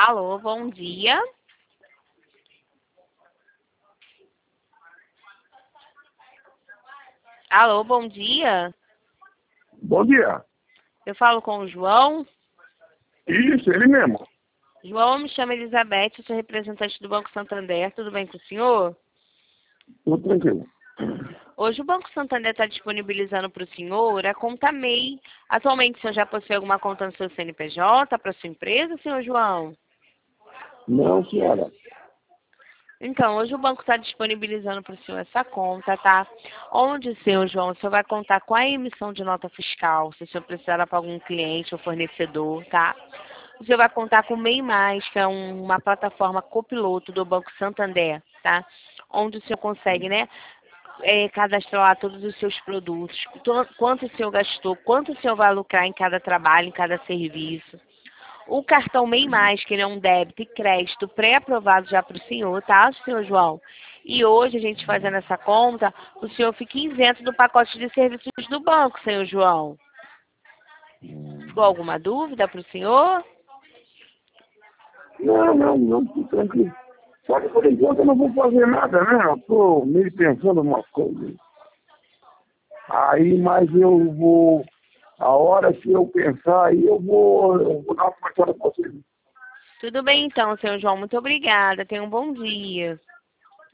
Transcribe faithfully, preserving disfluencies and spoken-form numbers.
Alô, bom dia. Alô, bom dia. Bom dia. Eu falo com o João. Isso, ele mesmo. João, me chama Elizabeth, eu sou representante do Banco Santander. Tudo bem com o senhor? Tudo tranquilo. Hoje o Banco Santander está disponibilizando para o senhor a conta M E I. Atualmente o senhor já possui alguma conta no seu C N P J para sua empresa, senhor João? Não, senhora. Então, hoje o banco está disponibilizando para o senhor essa conta, tá? Onde, senhor João, o senhor vai contar com a emissão de nota fiscal, se o senhor precisar para algum cliente ou fornecedor, tá? O senhor vai contar com o M E I Mais, que é um- uma plataforma copiloto do Banco Santander, tá? Onde o senhor consegue, né, é, cadastrar lá todos os seus produtos, to- quanto o senhor gastou, quanto o senhor vai lucrar em cada trabalho, em cada serviço. O cartão M E I Mais, que ele é um débito e crédito pré-aprovado já para o senhor, tá, senhor João? E hoje, a gente fazendo essa conta, o senhor fica isento do pacote de serviços do banco, senhor João. Ficou alguma dúvida para o senhor? Não, não, não, tudo tranquilo. Só que por enquanto eu não vou fazer nada, né? Eu tô meio pensando umas coisas. Aí, mas eu vou, a hora que eu pensar, aí eu vou, eu vou dar uma conversada com vocês. Tudo bem então, senhor João. Muito obrigada. Tenha um bom dia.